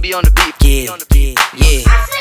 be on the beat. Yeah, yeah.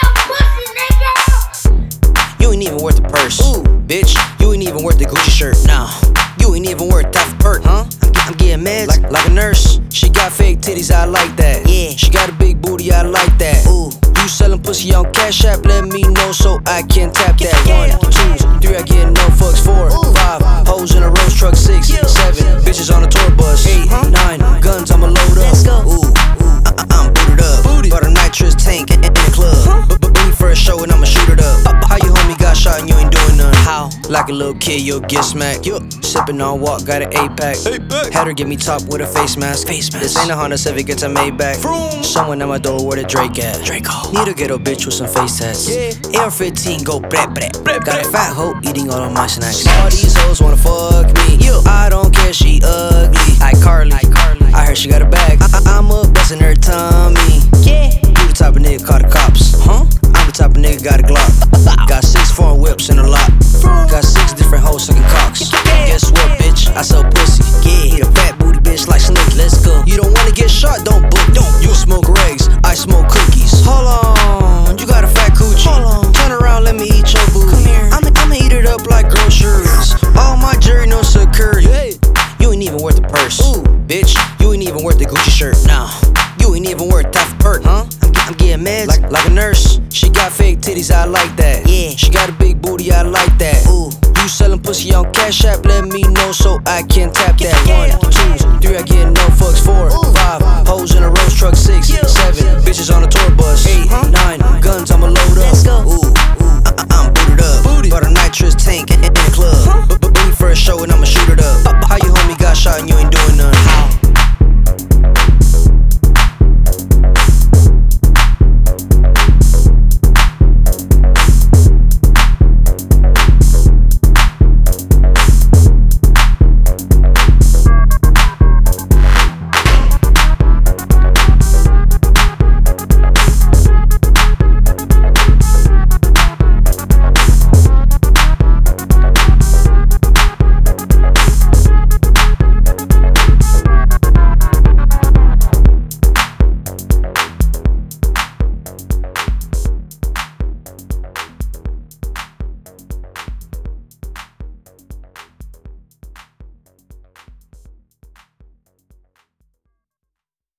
You ain't even worth the purse. Ooh, bitch, you ain't even worth the Gucci shirt. Nah, you ain't even worth that perk, huh? I'm getting mad like a nurse. She got fake titties, I like that. Yeah, she got a big booty, I like that. Ooh, you sellin' pussy on Cash App, let me know so I can tap that. 1, 2, 3, I get no fucks. 4, 5 hoes in a Rolls truck. 6, 7 bitches on a tour bus. 8, 9 guns, I'ma load up. Ooh, I'm booted up. Got a nitrous tank in the club. But me for a show and I'ma shoot it up. How your homie got shot and you ain't doing nothing? How? Like a little kid, you'll get smacked. Sippin' on walk, got an 8-pack. Had her get me top with a face mask. This ain't a Honda Civic, it's a Maybach. Someone at my door, where the Drake at? Need a ghetto bitch with some face tats. AR-15 go brap brap. Got a fat hoe eating all of my snacks. All these hoes wanna fuck me. I don't care, she ugly. iCarly. I heard she got a bag. I'm up bustin' her tummy. You the type of nigga call the cops. I'm the type of nigga got a Glock. Got 6 foreign whips in a lot. Got 6 different hoes sucking cocks. Guess what, bitch? I sell pussy. Need a fat booty bitch like Slick. Let's go. You don't wanna get shot? Don't book. You smoke eggs, I smoke cookies. Hold on, you got a fat coochie. Turn around, let me eat your booty. I'ma eat it up like groceries. All my jewelry, no security. You ain't even worth the purse. Ooh, bitch, you ain't even worth the Gucci shirt. Nah, you ain't even worth that perk, huh? I'm getting mad like a nurse. She got fake titties, I like that. Yeah, she got a big booty, I like that. Ooh, you sellin' pussy on Cash App, let me know so I can tap that. 1, 2,